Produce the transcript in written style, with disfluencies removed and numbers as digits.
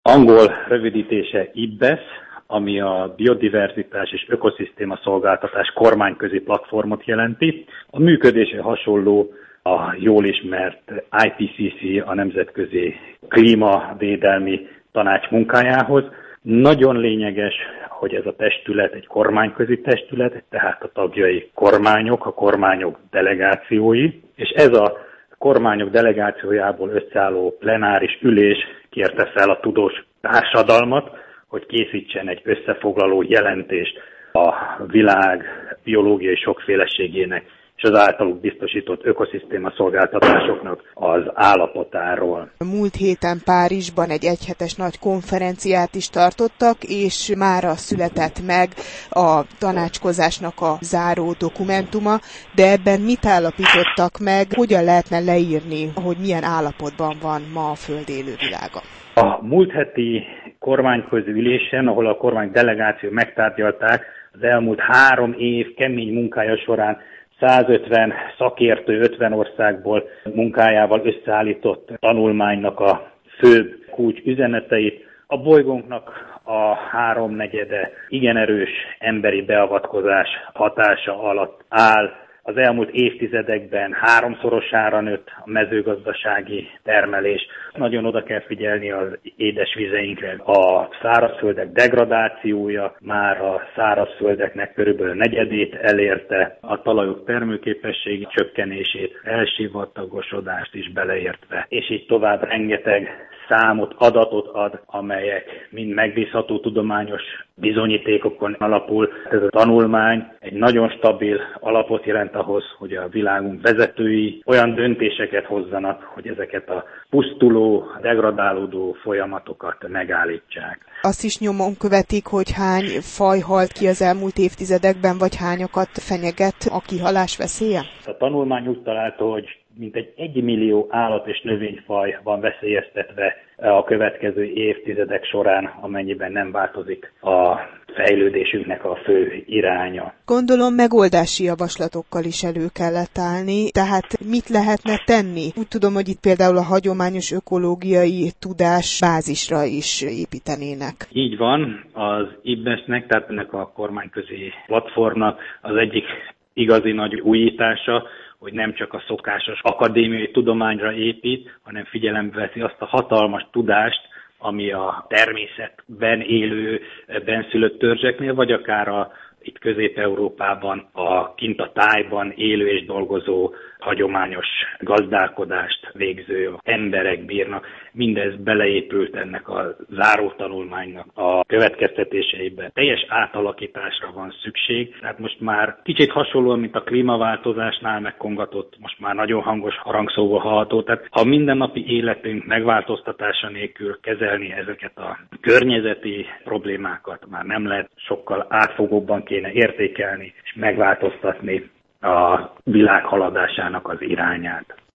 Angol rövidítése IBBES, ami a biodiverzitás és ökoszisztéma szolgáltatás kormányközi platformot jelenti. A működése hasonló a jól ismert IPCC, a Nemzetközi Klímavédelmi Tanács munkájához. Nagyon lényeges, hogy ez a testület egy kormányközi testület, tehát a tagjai kormányok, a kormányok delegációi, és ez a kormányok delegációjából összeálló plenáris ülés kérte fel a tudós társadalmat, hogy készítsen egy összefoglaló jelentést a világ biológiai sokféleségének és az általuk biztosított ökoszisztéma szolgáltatásoknak az állapotáról. Múlt héten Párizsban egy egyhetes nagy konferenciát is tartottak, és mára született meg a tanácskozásnak a záró dokumentuma, de ebben mit állapítottak meg, hogyan lehetne leírni, hogy milyen állapotban van ma a Föld élővilága? A múlt heti kormányközi ülésen, ahol a kormány delegáció megtárgyalták az elmúlt 3 év kemény munkája során 150 szakértő 50 országból munkájával összeállított tanulmánynak a főbb kulcs üzeneteit. A bolygónknak a 3/4 igen erős emberi beavatkozás hatása alatt áll. Az elmúlt évtizedekben 3-szorosára nőtt a mezőgazdasági termelés. Nagyon oda kell figyelni az édesvizeinkre. A szárazföldek degradációja már a szárazföldeknek körülbelül 1/4 elérte, a talajok termőképességi csökkenését, elsivatagosodást is beleértve, és így tovább rengeteg számot, adatot ad, amelyek mind megbízható tudományos bizonyítékokon alapul. Ez a tanulmány egy nagyon stabil alapot jelent ahhoz, hogy a világunk vezetői olyan döntéseket hozzanak, hogy ezeket a pusztuló, degradálódó folyamatokat megállítsák. Azt is nyomon követik, hogy hány faj halt ki az elmúlt évtizedekben, vagy hányakat fenyeget a kihalás veszélye? A tanulmány úgy találta, hogy mintegy 1 millió állat- és növényfaj van veszélyeztetve a következő évtizedek során, amennyiben nem változik a fejlődésünknek a fő iránya. Gondolom megoldási javaslatokkal is elő kellett állni, tehát mit lehetne tenni? Úgy tudom, hogy itt például a hagyományos ökológiai tudás bázisra is építenének. Így van, az IBBES-nek, tehát ennek a kormányközi platformnak az egyik igazi nagy újítása, hogy nem csak a szokásos akadémiai tudományra épít, hanem figyelembe veszi azt a hatalmas tudást, ami a természetben élő, benszülött törzseknél, vagy akár itt Közép-Európában, kint a tájban élő és dolgozó, hagyományos gazdálkodást végző emberek bírnak. Mindez beleépült ennek a zárótanulmánynak a következtetéseiben. Teljes átalakításra van szükség, tehát most már kicsit hasonlóan, mint a klímaváltozásnál megkongatott, most már nagyon hangos harangszóval hallható. Tehát a mindennapi életünk megváltoztatása nélkül kezelni ezeket a környezeti problémákat már nem lehet, sokkal átfogóbban kéne értékelni és megváltoztatni a világ haladásának az irányát.